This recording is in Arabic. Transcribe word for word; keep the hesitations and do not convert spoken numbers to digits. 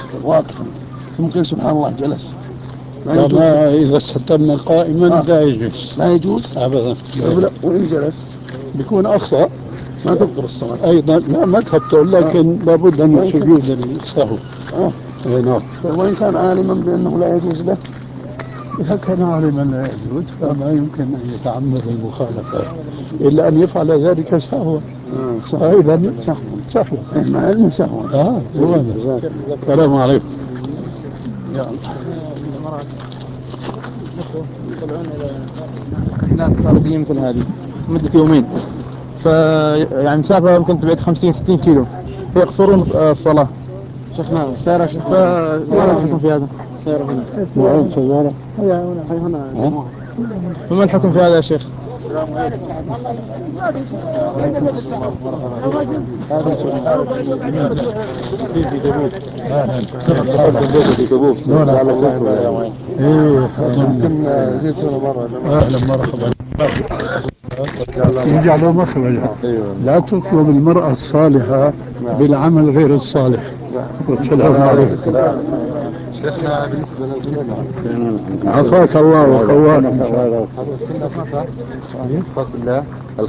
واقفا ثم سبحان الله جلس. لا ما إذا استتم قائما آه. لا يجوز، لا يجوز أبدا. وإن جلس بيكون أخطأ ما تبطل الصلاة أيضا. لا ما تبطل، لكن آه. لابد من سجود السهو. آه. نعم. وإن كان عالما بأنه لا يجوز له، إذا كان عالما لا يجوز فما يمكن أن يتعمد المخالفة إلا أن يفعل ذلك سهوا. فإذا سهوا سهوا مع علمه سهوا. آه السلام عليكم. يا الله. يطلعون إلى رحلات خارجية مثل هذه مدة يومين، ف يعني مسافة يمكن تبعد خمسين ستين كيلو، فيقصرون الصلاة. شيخنا السيارة شيخ ما الحكم في هذا؟ السيارة هنا. وين سيارة؟ هي هنا هي هنا. فما الحكم في هذا يا شيخ؟ السلام عليكم. في دبوب. في دبوب. ايه يمكن جيتونا مرة. اهلا مرحبا. يجعلوا مخرجا. لا تطلب المرأة الصالحة بالعمل غير الصالح. والسلام عليكم. شيخنا بالنسبة للمرأة عافاك الله وخواك. كنا فترة سؤال الله